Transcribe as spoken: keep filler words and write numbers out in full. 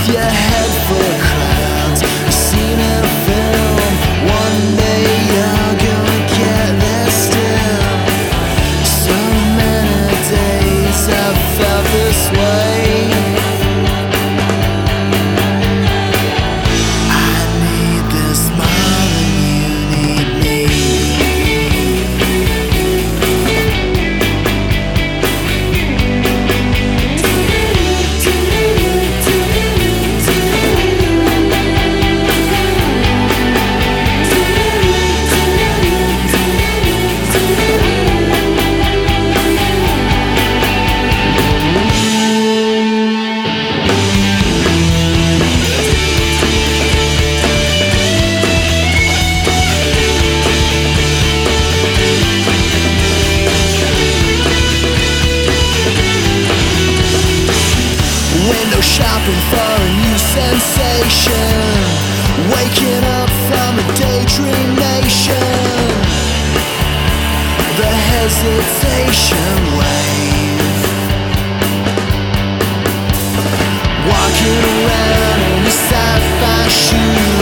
your head full of crowds, you've seen a film. One day you're gonna get there still. So many days I've felt this way. I need this more than you need me. Window shopping for a new sensation, waking up from a daydream nation. The hesitation wave, walking around in a sci-fi shoe.